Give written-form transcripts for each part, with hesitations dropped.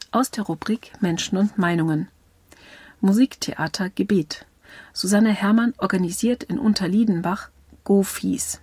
Aus der Rubrik Menschen und Meinungen. Musiktheater Gebet. Susanne Hermann organisiert in Unterliedenbach Go-Fies.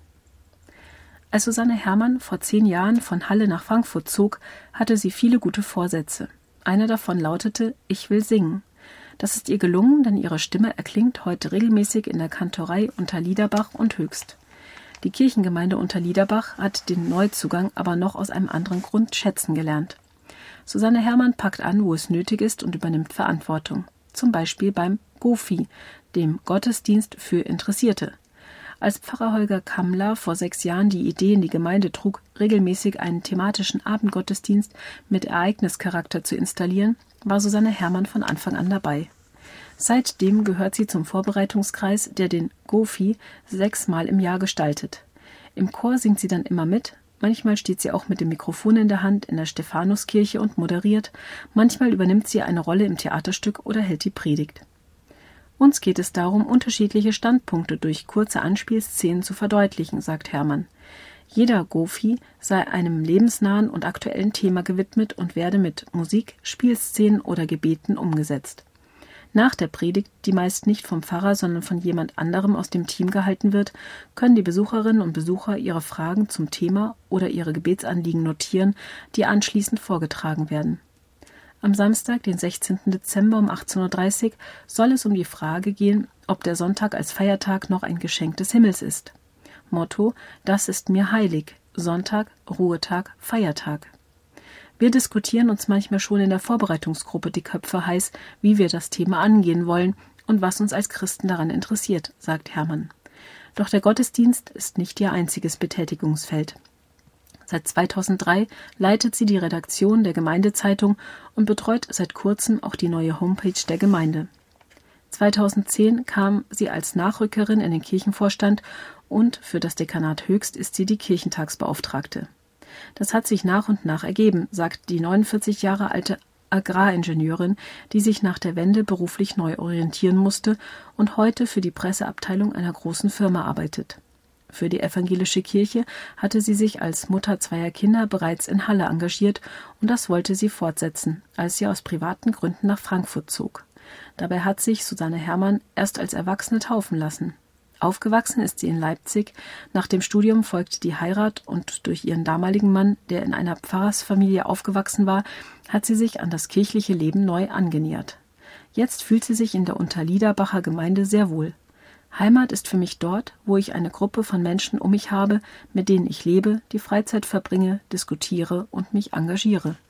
Als Susanne Hermann vor 10 Jahren von Halle nach Frankfurt zog, hatte sie viele gute Vorsätze. Einer davon lautete: Ich will singen. Das ist ihr gelungen, denn ihre Stimme erklingt heute regelmäßig in der Kantorei Unterliederbach und Höchst. Die Kirchengemeinde Unterliederbach hat den Neuzugang aber noch aus einem anderen Grund schätzen gelernt. Susanne Hermann packt an, wo es nötig ist, und übernimmt Verantwortung. Zum Beispiel beim Gofi, dem Gottesdienst für Interessierte. Als Pfarrer Holger Kammler vor 6 Jahren die Idee in die Gemeinde trug, regelmäßig einen thematischen Abendgottesdienst mit Ereignischarakter zu installieren, war Susanne Hermann von Anfang an dabei. Seitdem gehört sie zum Vorbereitungskreis, der den Gofi 6-mal im Jahr gestaltet. Im Chor singt sie dann immer mit, manchmal steht sie auch mit dem Mikrofon in der Hand in der Stephanuskirche und moderiert, manchmal übernimmt sie eine Rolle im Theaterstück oder hält die Predigt. Uns geht es darum, unterschiedliche Standpunkte durch kurze Anspielszenen zu verdeutlichen, sagt Hermann. Jeder Gofi sei einem lebensnahen und aktuellen Thema gewidmet und werde mit Musik, Spielszenen oder Gebeten umgesetzt. Nach der Predigt, die meist nicht vom Pfarrer, sondern von jemand anderem aus dem Team gehalten wird, können die Besucherinnen und Besucher ihre Fragen zum Thema oder ihre Gebetsanliegen notieren, die anschließend vorgetragen werden. Am Samstag, den 16. Dezember um 18:30 Uhr, soll es um die Frage gehen, ob der Sonntag als Feiertag noch ein Geschenk des Himmels ist. Motto: Das ist mir heilig. Sonntag, Ruhetag, Feiertag. Wir diskutieren uns manchmal schon in der Vorbereitungsgruppe die Köpfe heiß, wie wir das Thema angehen wollen und was uns als Christen daran interessiert, sagt Hermann. Doch der Gottesdienst ist nicht ihr einziges Betätigungsfeld. Seit 2003 leitet sie die Redaktion der Gemeindezeitung und betreut seit kurzem auch die neue Homepage der Gemeinde. 2010 kam sie als Nachrückerin in den Kirchenvorstand und für das Dekanat Höchst ist sie die Kirchentagsbeauftragte. Das hat sich nach und nach ergeben, sagt die 49 Jahre alte Agraringenieurin, die sich nach der Wende beruflich neu orientieren musste und heute für die Presseabteilung einer großen Firma arbeitet. Für die evangelische Kirche hatte sie sich als Mutter 2 Kinder bereits in Halle engagiert und das wollte sie fortsetzen, als sie aus privaten Gründen nach Frankfurt zog. Dabei hat sich Susanne Hermann erst als Erwachsene taufen lassen. Aufgewachsen ist sie in Leipzig, nach dem Studium folgte die Heirat und durch ihren damaligen Mann, der in einer Pfarrersfamilie aufgewachsen war, hat sie sich an das kirchliche Leben neu angenähert. Jetzt fühlt sie sich in der Unterliederbacher Gemeinde sehr wohl. Heimat ist für mich dort, wo ich eine Gruppe von Menschen um mich habe, mit denen ich lebe, die Freizeit verbringe, diskutiere und mich engagiere.